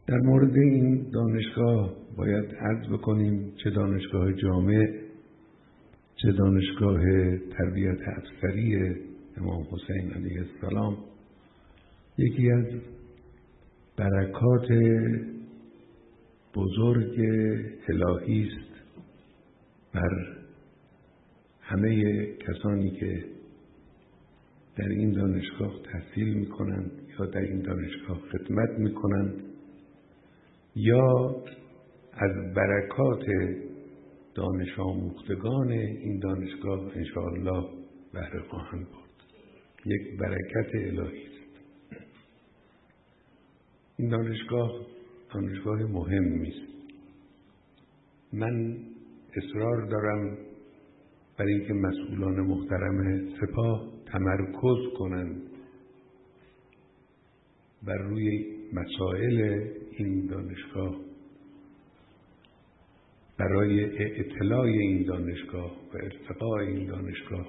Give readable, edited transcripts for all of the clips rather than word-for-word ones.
در مورد این دانشگاه باید عرض بکنیم چه دانشگاه جامع، چه دانشگاه تربیت افسری امام حسین علیه السلام یکی از برکات بزرگ الهی است بر همه کسانی که در این دانشگاه تحصیل می‌کنند یا در این دانشگاه خدمت می‌کنند یا از برکات دانش آموختگان این دانشگاه انشاءالله بهره خواهند برد. یک برکت الهی است. این دانشگاه مهمی است. من اصرار دارم برای اینکه مسئولان محترم سپاه تمرکز کنند بر روی مسائل این دانشگاه برای اطلاع این دانشگاه و ارتقاء این دانشگاه.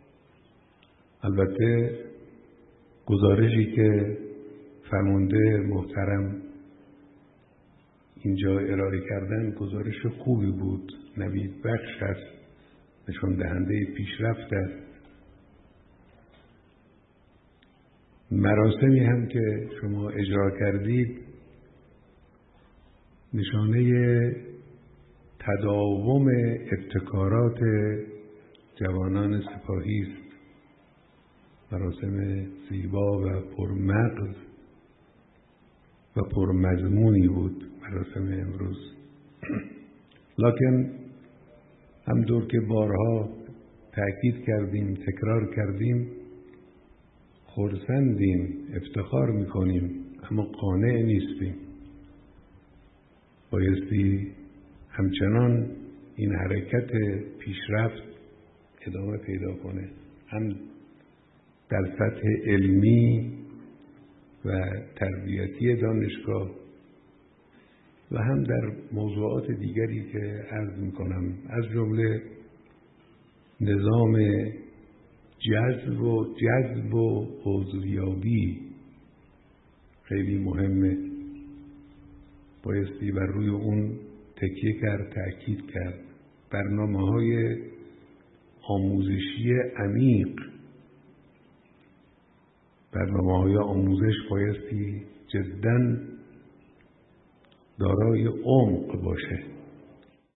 البته گزارشی که فرمانده محترم اینجا ارائه کردن گزارش خوبی بود، نوید بخش است، نشان دهنده پیشرفت است. مراسمی هم که شما اجرا کردید نشانه تداوم ابتکارات جوانان سپاهی است. مراسم زیبا و پرمغز و پرمضمونی بود مراسم امروز. لکن همطور که بارها تأکید کردیم، تکرار کردیم، خرسندیم، افتخار میکنیم، اما قانع نیستیم. بایستی همچنان این حرکت پیشرفت ادامه پیدا کنه، هم در سطح علمی و تربیتی دانشگاه و هم در موضوعات دیگری که عرض میکنم، از جمله نظام جذب و عضویابی خیلی مهمه. بایستی بر روی اون تکیه کرد، تأکید کرد. برنامه‌های آموزشی عمیق، برنامه‌های آموزش بایستی جداً دارای عمق باشه.